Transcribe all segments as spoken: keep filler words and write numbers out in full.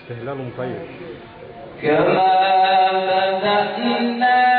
استهلال طيب. كما بدأنا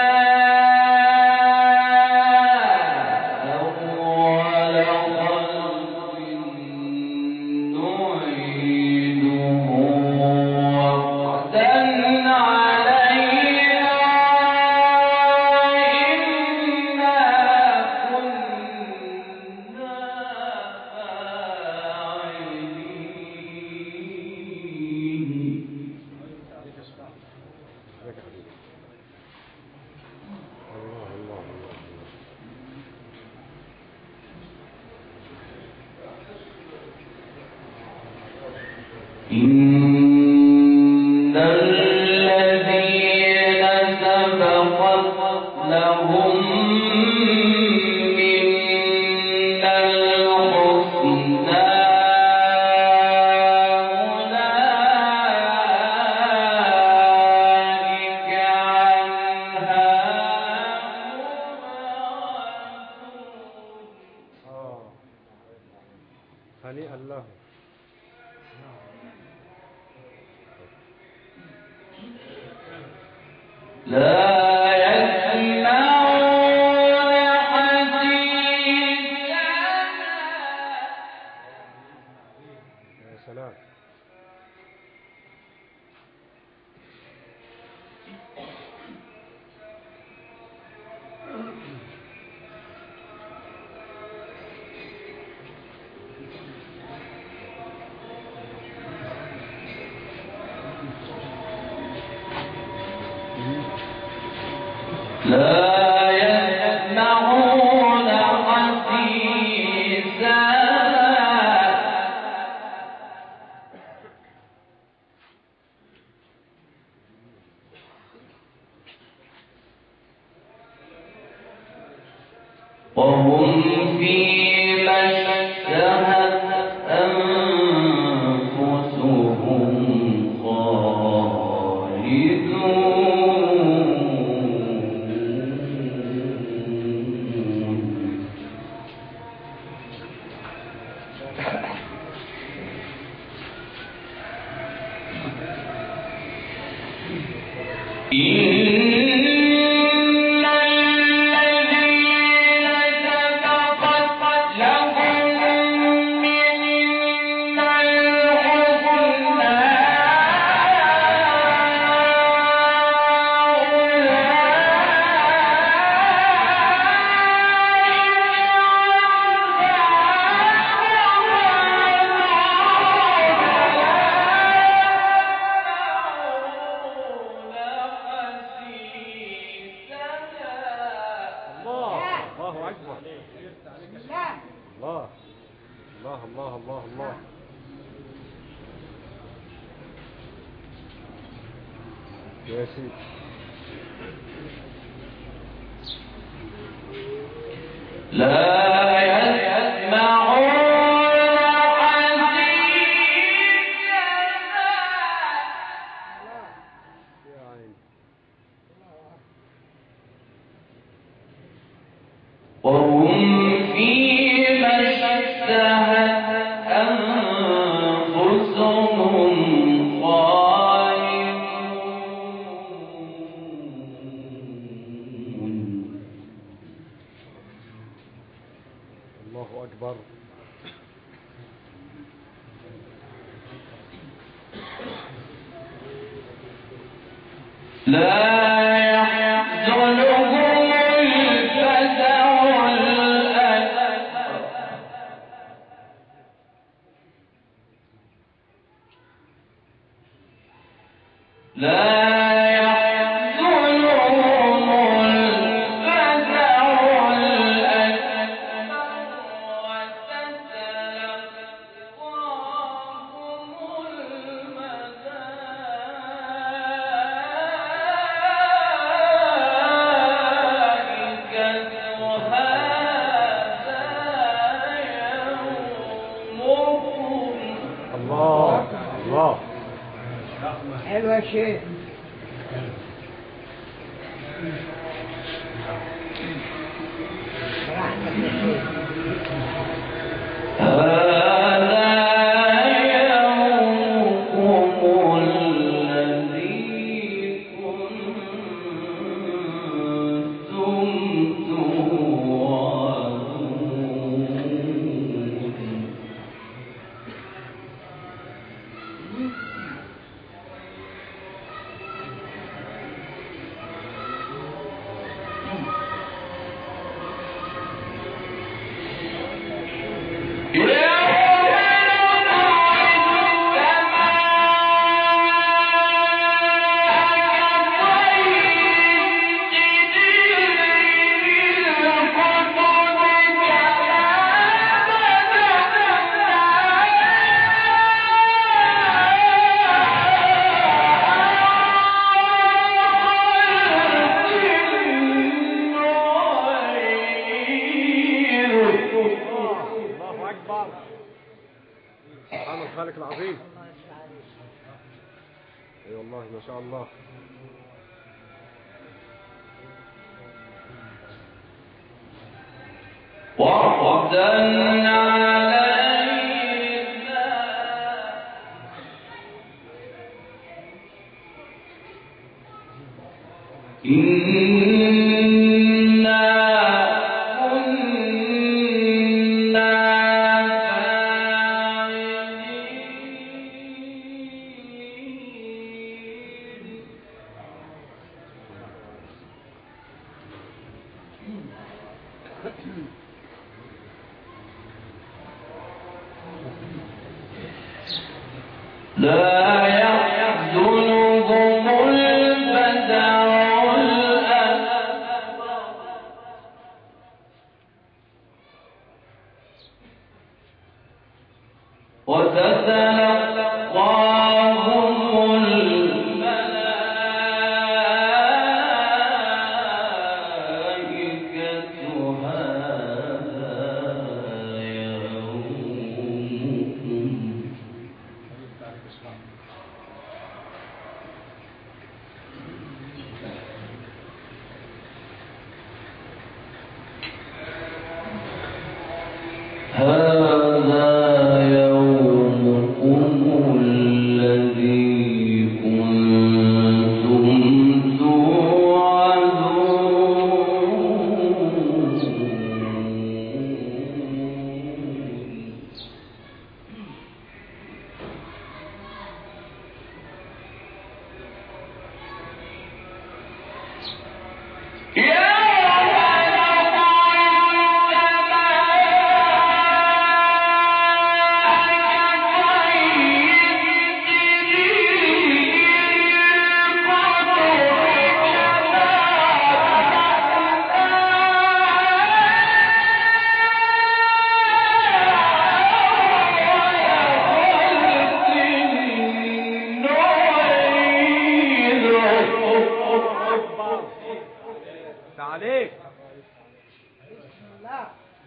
إن الذين سبقت لهم منا الحسنى أولئك عنها مبعدون. هنيئا له. لا يسمعون حديثنا. يا سلام. لا يسمعون حديثنا. وهم فيما اشتهت أنفسهم الله الله الله الله. يا سيدي لا يسمعون وهم فيما اشتهت أنفسهم خالدون. الله أكبر. لا يحزنهم لا يحزنهم الفزع الأكبر وتتلقاهم الملائكة وهذا يومكم. الله الله. حلو يا شيخ. هذا يومكم الله ما شاء الله. وعدا علينا إنا كنا فاعلين. لا يحزنهم الفزع الأكبر وتتلقاهم الملائكة هذا يومكم هذا يومكم الذي كنتم عليك. بسم الله.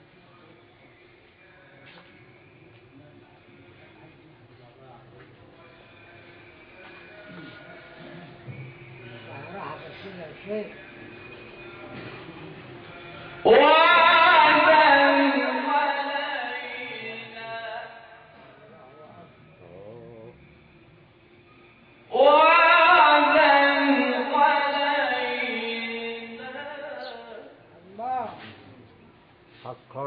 راح بسنا شيء. وعدا علينا وعدا علينا الله. حقا.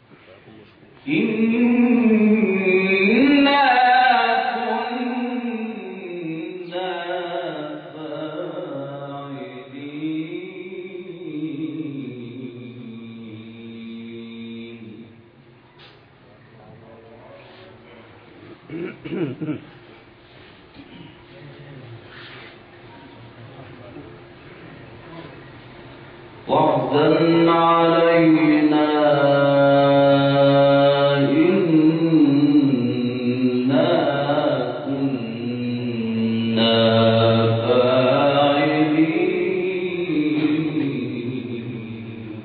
إنا كنا فاعلين. وعدا علينا إنا كنا فاعلين.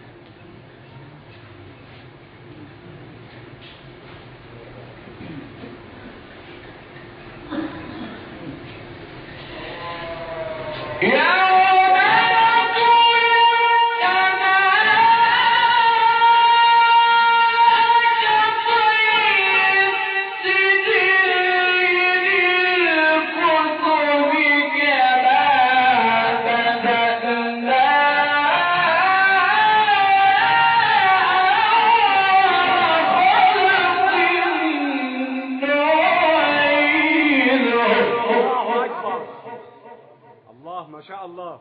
الله ما شاء الله.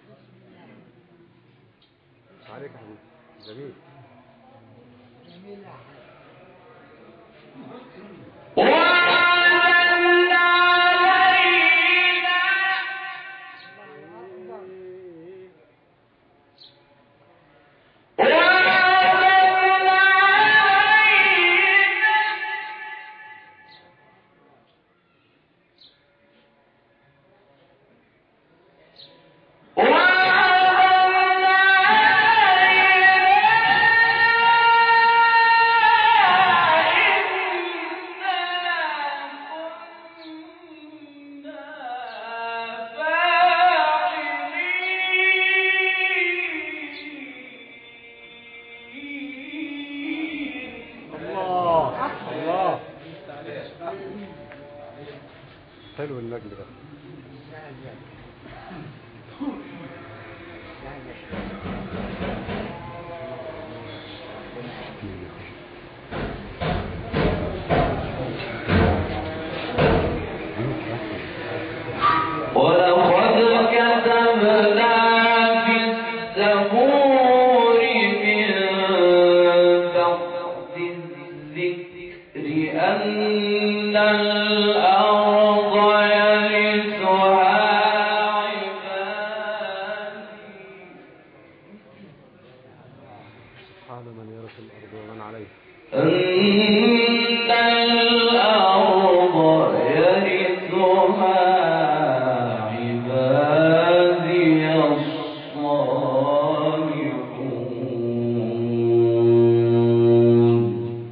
عليك يا حبيبي. جميل. جميل يا حبيبي. حلو النجم ده. ولقد كتبنا في الزبور من بعد الذكر أن الأرض يرثها عبادي. سبحان من يرث الأرض ومن عليها. أن الأرض يرثها عبادي الصالحون.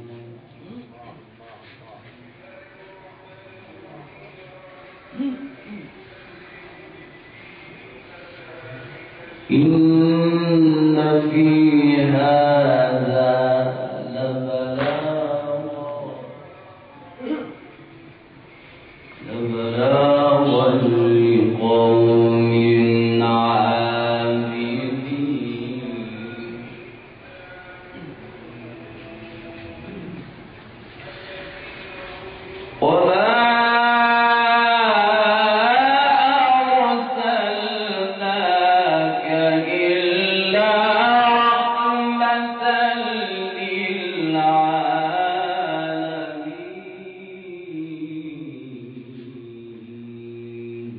إن في هذا لبلاغا لبلاغا لقوم عابدين. وما أرسلناك إلا رحمة للعالمين.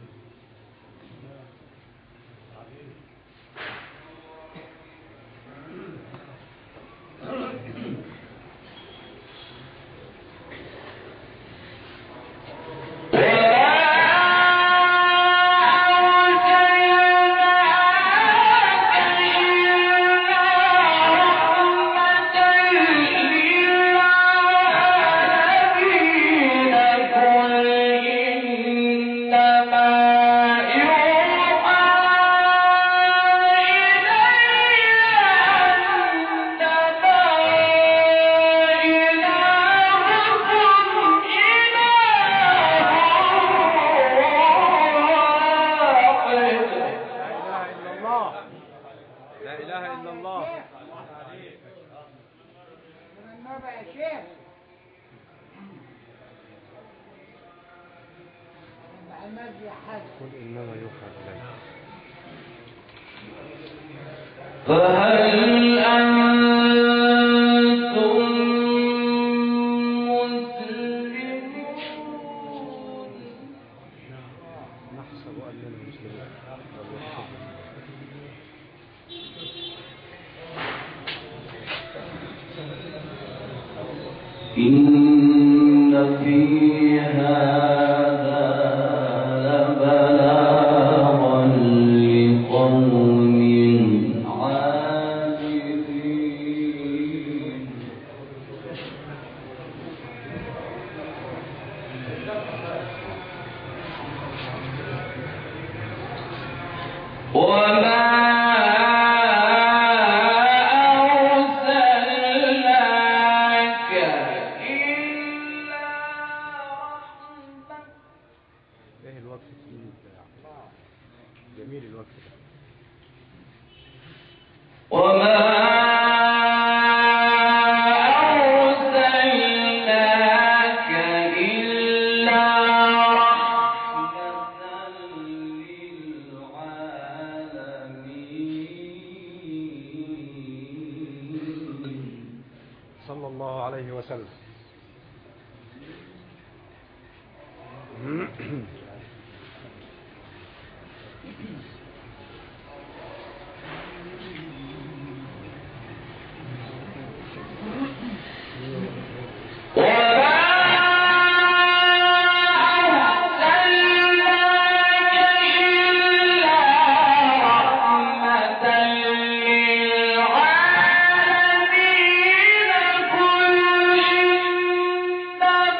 لا إله إلا الله. من النبع يا شيخ. محمد يا حاج. قل إنما يوحى إلي. فهل أنتم مسلمون؟ نحسب أننا مسلمون. إن في هذا لبلاغا لقوم عابدين. وما أرسلناك إلا رحمة. إيه الوقت الجميل ده يا عم؟ جميل الوقت ده. وما أرسلناك إلا رحمة للعالمين. صلى الله عليه وسلم.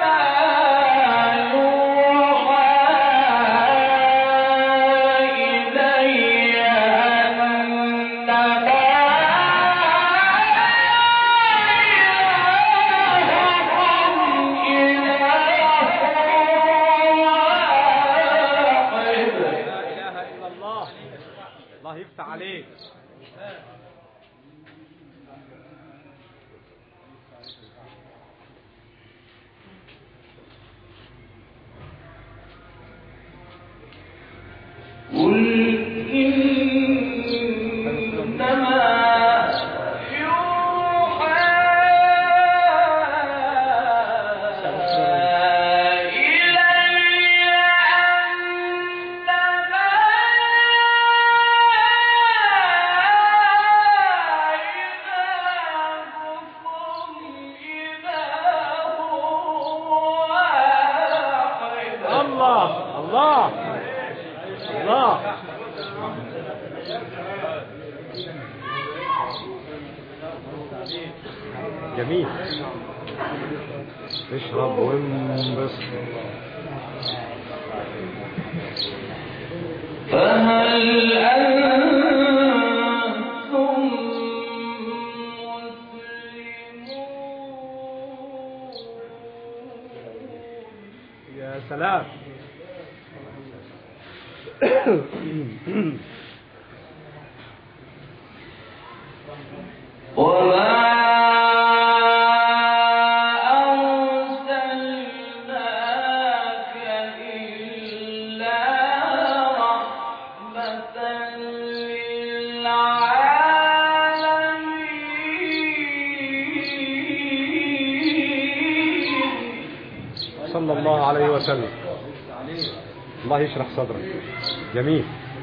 إن يفتح عليك. قل إنما يوحى إلي أنما إلهكم إله واحد. الله الله الله. جميل. اشرب وانبسط. فهل أنتم مسلمون؟ يا سلام. وما أرسلناك إلا رحمة للعالمين. صلى الله عليه وسلم. الله يشرح صدرك. جميل.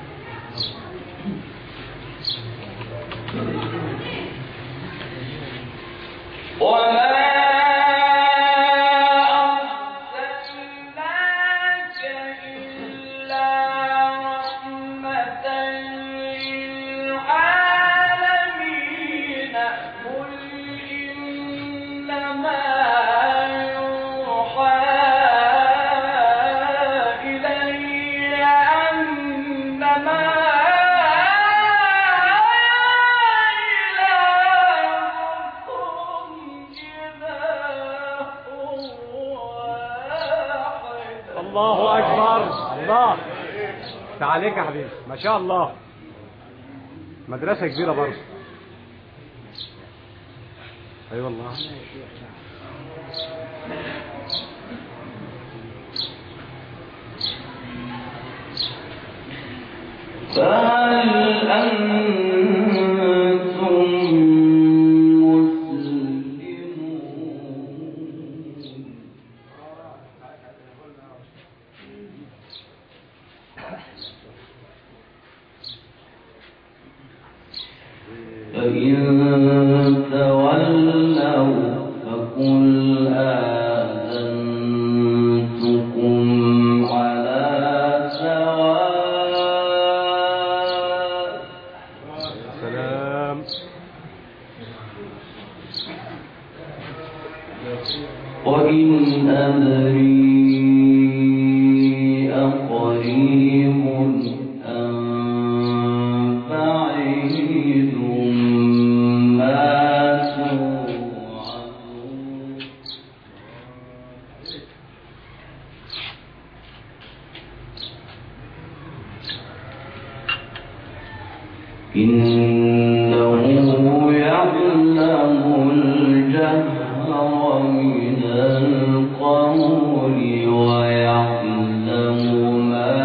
وما أرسلناك إلا رحمة للعالمين. قل إنما يوحى إلي أنما الله أكبر. الله تعاليك يا حبيبي. ما شاء الله. مدرسة كبيرة برضه. أي أيوة والله. فهل أنتم فإن تولوا فقل آذنتكم على سواء. سلام. وإن أدري أقريب أم بعيد ما توعدون. إنه يعلم الجهر من القول ويعلم ما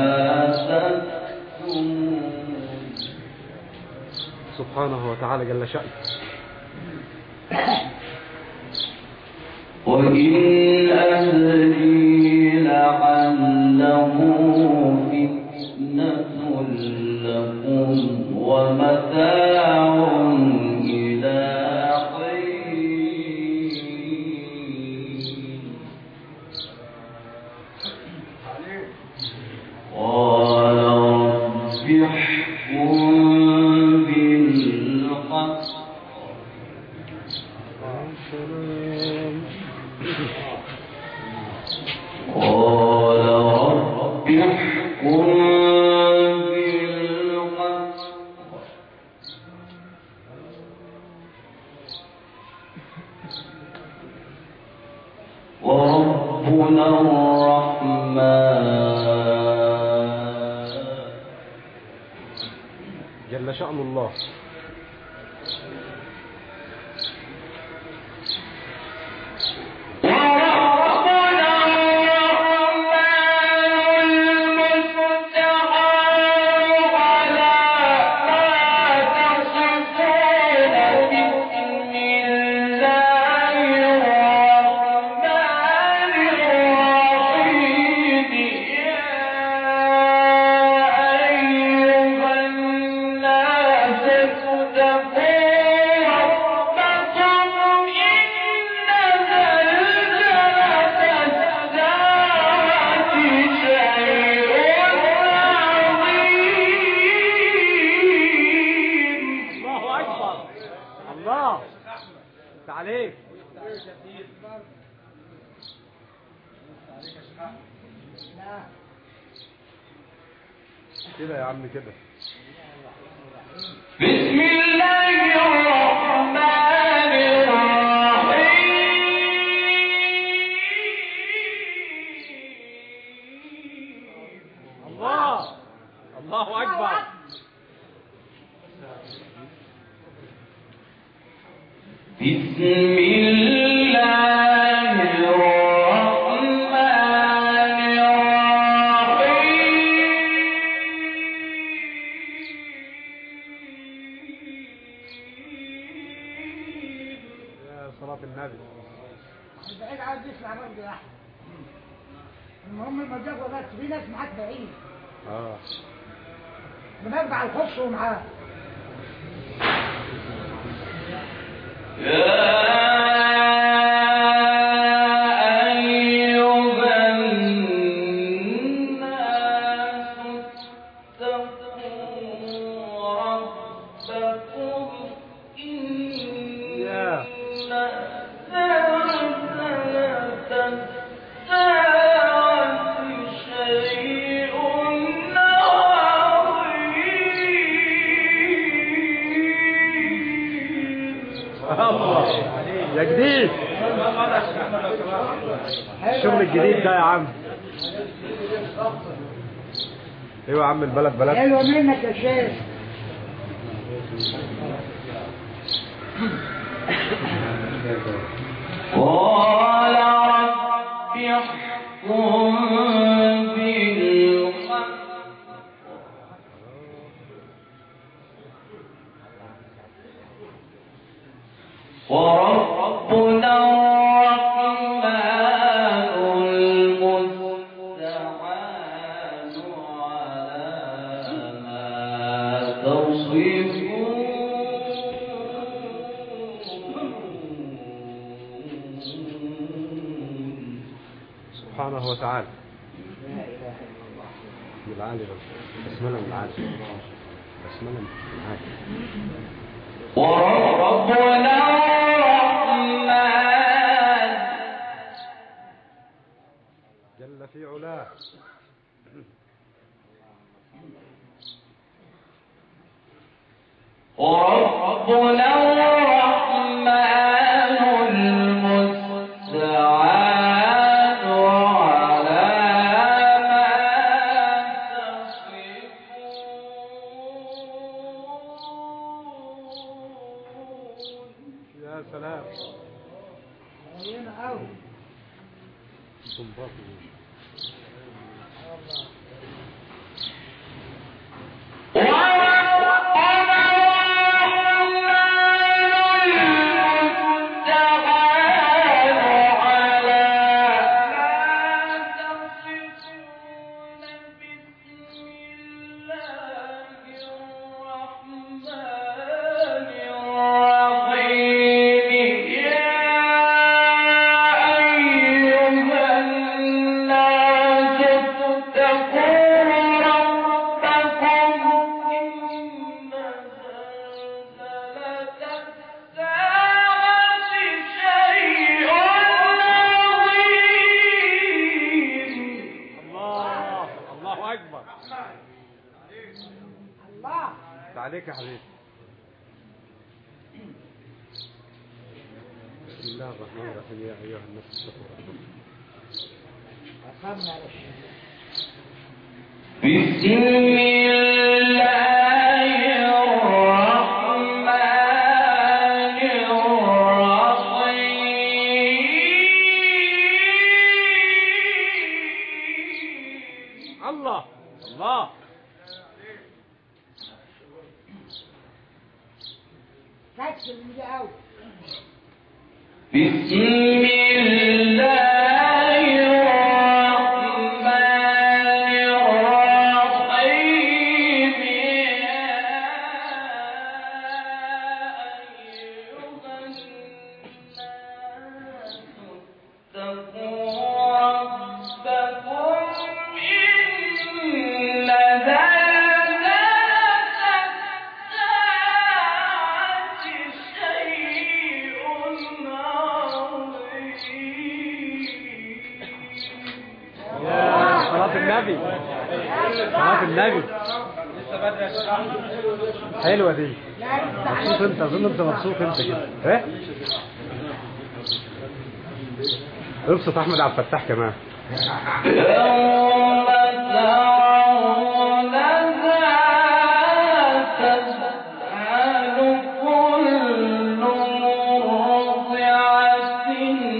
تكتمون. سبحانه وتعالى جل شأنه. وإن أدري لعله فتنة لكم ومتاع إلى حين. قال رب احكم بالحق. قال رب احكم بالحق وربنا الرحمن جل شأن الله. عليك كده يا عم كده. بسم الله الرحمن الرحيم. الله الله أكبر. بسم الله الرحمن الرحيم. يا صلاة النبي. بعيد عاوز يسمع برضه يا احمد. المهم المجاز بس في ناس معاك بعيد. اه بنرجع الخص ومعاه. يا أيها الناس اتقوا ربكم إن زلزلة الساعة شيء الله يا جديد. الشغل الجديد ده يا عم. ايوه يا عم البلد بلد. حلوه منك يا شيخ. قال رب احكم بالحق وربنا الرحمن المستعان على ما تصفون. سبحانه وتعالى. من العالي بسملة من العالي بسملة من العالي. وربنا الرحمن جل في علاه. وربنا الرحمن المستعان على ما تصفون. يا سلام. هنا قوي. عليك يا حبيبي. بسم الله الرحمن الرحيم. يا ايها الناس اتقوا ربكم. أخذنا على الشيخ. بسم الله الرحمن الله. كتر من ده قوي. بسم الله الرحمن الرحيم يا أيها الناس اتقوا ربكم إن زلزلة الساعة شيء يا صلاة النبي، صلاة النبي. حلوة دي. مبسوط انت، اظن انت مبسوط انت كده. ايه؟ ابسط احمد عبد الفتاح كمان. يوم ترونها تذهل كل مرضعة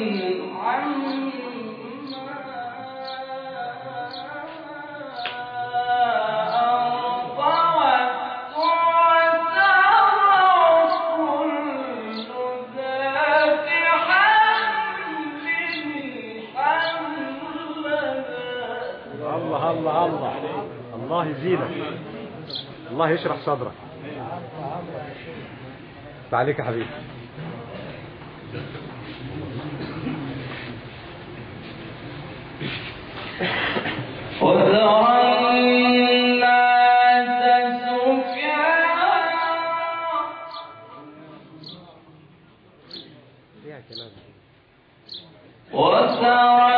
الله الله الله الله يزيدك، الله يشرح صدرك. عليك يا حبيبي. وترى الناس سكارى فيها كلام. وترى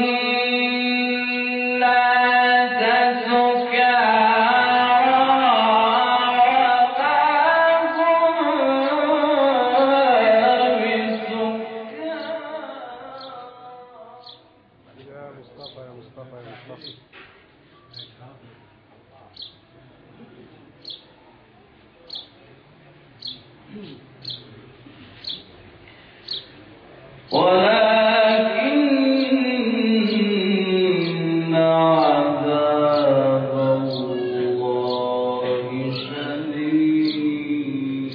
الناس سكارى يا مصطفى يا مصطفى يا مصطفى. ولكن عذاب الله شديد.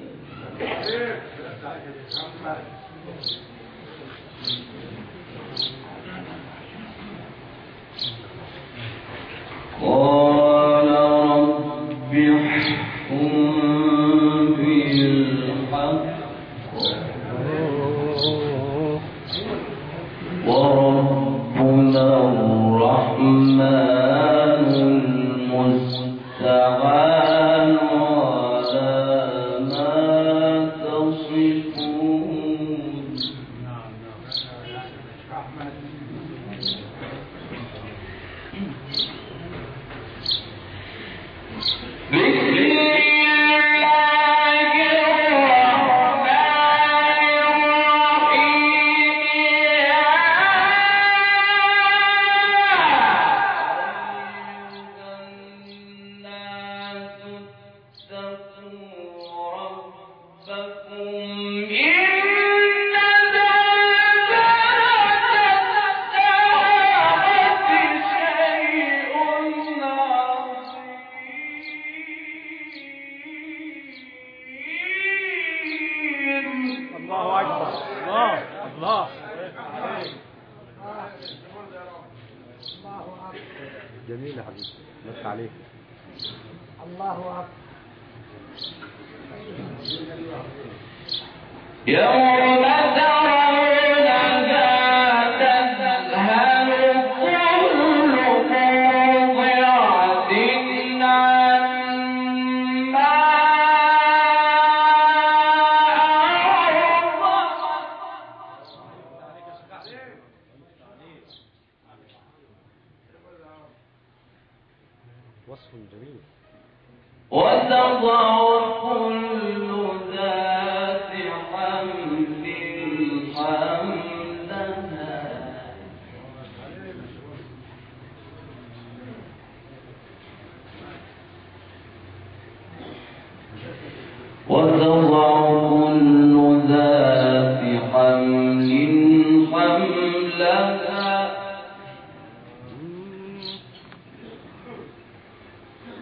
قال رب احكم بالحق وربنا الرحمن المستعان على ما تصفون. بسم الله الرحمن الرحيم يا أيها الناس اتقوا ربكم إن زلزلة الساعة شيء عظيم. الله أكبر. الله الله. الله أكبر. جميل يا حبيبي، بس عليك. الله أكبر. يوم ترونها تذهل كل مرضعة عما وصف جميل. وتضع كل ذات حمل حملها وتضع كل ذات حمل حملها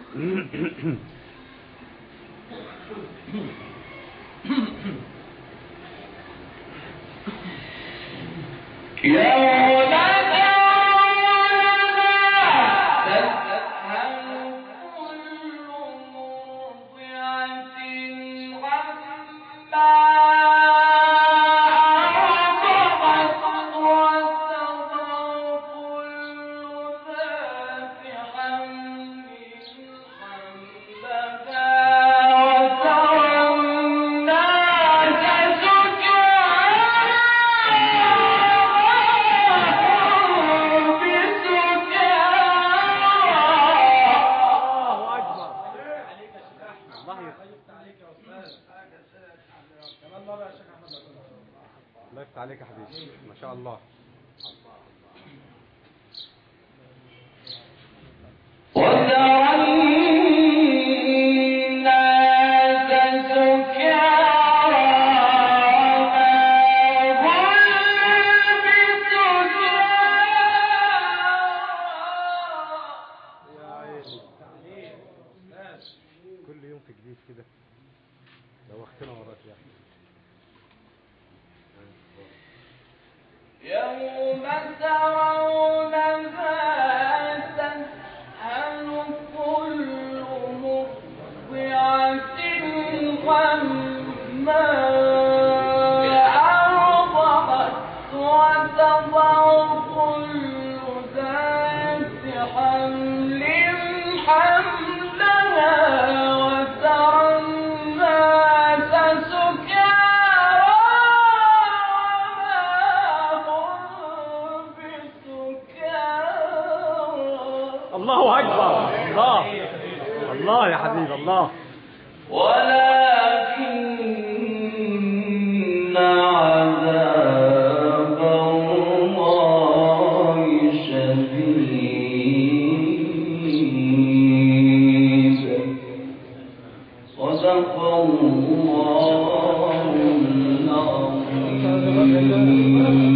الله يفتح عليك يا حبيبي، ما شاء الله. كل يوم في جديد كده لو اختنا وراك يا احمد. يوم ترونها تذهل كل مرضعة عما أرضعت وتضع كل ذات حمل حملها وترى الناس سكارى الله أكبر. الله الله يا حبيب الله. ولكن عذاب الله شديد. صدق الله العظيم.